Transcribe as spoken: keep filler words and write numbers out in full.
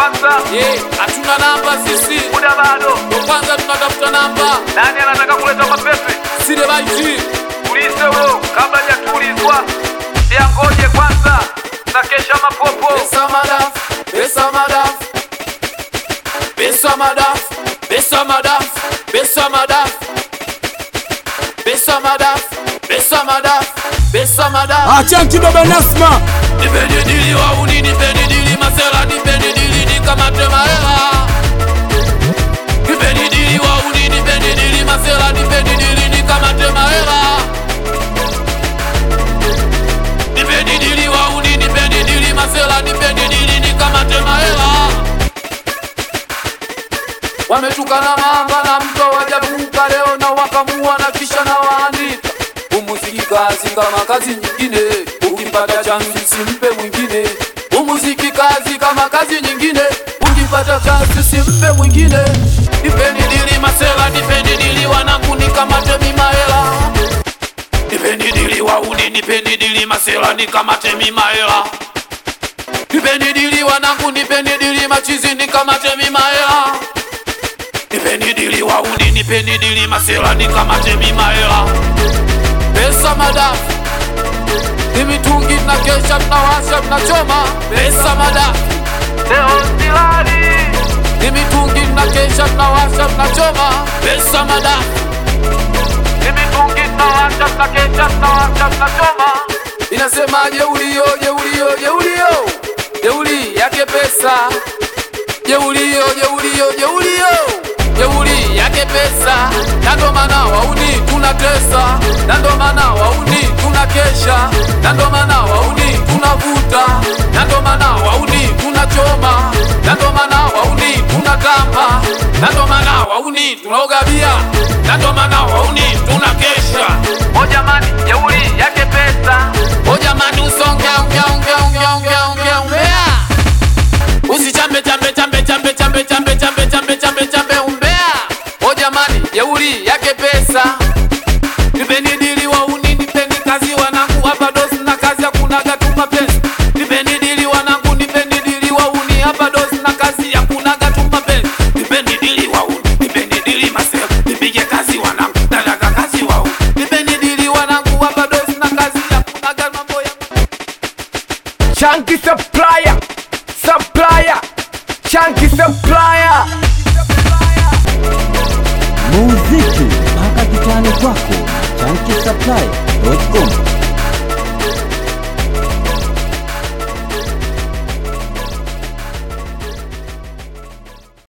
kwanza. Eh, hatuna namba sisi. Muda bado. Ndio kwanza tunatafuta namba. Nani anataka kuleta mapepe? Sile baiti. Tulize bro, kabla hajatulizwa. Pia ngoje kwanza. Na kesha mapopo. Pesa madaf, pesa madaf. Pesa madaf, pesa madaf, pesa madaf. Pesa madaf, pesa madaf, pesa madaf. Achanki baba Nasma. Nipendi dili wa uni, nipendi dili masela, nipendi dili nikamate mahela. Nipendi dili wa uni, nipendi dili masela, nipendi dili nikamate mahela. Nipendi dili wa uni, nipendi dili masela, nipendi dili nikamate mahela. Wametukana mamba na mto wajabuka leo na wakamua na kisha na waandika. Umuziki kazi kama kazi nyingine, ukipata chance simpe mwingine. Umuziki kazi kama kazi nyingine, ukipata chance simpe mwingine. Nipendi dili masela, nipendi dili wanangu nikamate mimahela. Nipendi dili wauni, nipendi dili masela, nikamate mimahela. Nipendi dili wanangu, nipendi dili machizi, nikamate mimahela. Nipendi dili wauni, nipendi dili masela, nikamate mimahela. Pesa madafu, ni mitungi na kesha tunawasha tunachoma. Pesa madafu, Leo silali. ni mitungi na kesha tunawasha tunachoma. Pesa madafu, Nimitungi tunawasha tunakesha tunawasha tunachoma. inasema jeulio, jeulio, jeulio, jeuli yake pesa. Jeulio, jeulio, jeulio, jeuli yake pesa. Na ndo maana wauni tunatesa, na ndo maana wauni tunakesha, na ndo maana wauni tunavuta, na ndo maana wauni tunachoma, na ndo maana wauni tunatamba, na ndo maana wauni tunaogabia, na ndo maana wauni tunakesha. O jamani, jeuri yake pesa. O jamani usonge ongea ongea ongea ongea ongea ongea. Usichambe chambe chambe chambe chambe chambe chambe chambe chambe chambe umbea. O jamani jeuri yake pesa. Nipeni dili wa uni, nipeni kazi wanangu hapa dosi na kazi hakuna gatuma pesa. Nipeni dili wanangu, nipeni dili wa uni hapa dosi na kazi hakuna gatuma pesa. Nipeni dili wa uni, nipeni dili masela, nipige kazi wanangu, nataka kazi wa uni. Nipeni dili wanangu hapa dosi na kazi hakuna gatuma boya. Chunky supplier. Supplier. Chunky supplier. Muziki mpaka kitani kwako. chunky supply dot com